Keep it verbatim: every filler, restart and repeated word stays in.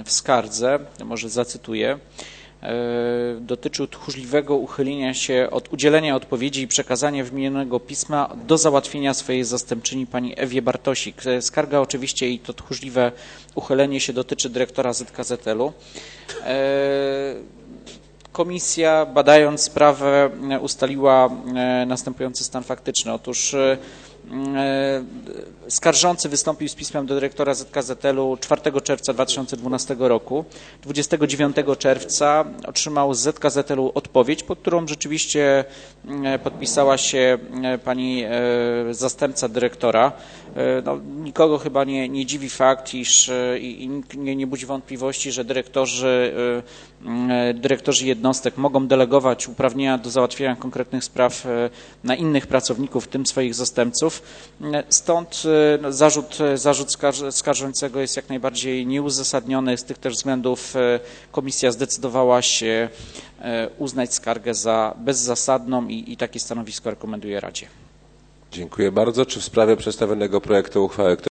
w skardze, może zacytuję, dotyczył tchórzliwego uchylenia się od udzielenia odpowiedzi i przekazania wymienionego pisma do załatwienia swojej zastępczyni pani Ewie Bartosik. Skarga oczywiście i to tchórzliwe uchylenie się dotyczy dyrektora Z K Z L u. Komisja, badając sprawę, ustaliła następujący stan faktyczny. Otóż skarżący wystąpił z pismem do dyrektora Z K Z L u czwartego czerwca dwa tysiące dwunastego roku. dwudziestego dziewiątego czerwca otrzymał z Z K Z L u odpowiedź, pod którą rzeczywiście podpisała się pani zastępca dyrektora. No, nikogo chyba nie, nie dziwi fakt, iż i, i nie, nie budzi wątpliwości, że dyrektorzy, dyrektorzy jednostek mogą delegować uprawnienia do załatwienia konkretnych spraw na innych pracowników, w tym swoich zastępców. Stąd no, zarzut, zarzut skarżącego jest jak najbardziej nieuzasadniony. Z tych też względów komisja zdecydowała się uznać skargę za bezzasadną i, i takie stanowisko rekomenduje Radzie. Dziękuję bardzo. Czy w sprawie przedstawionego projektu uchwały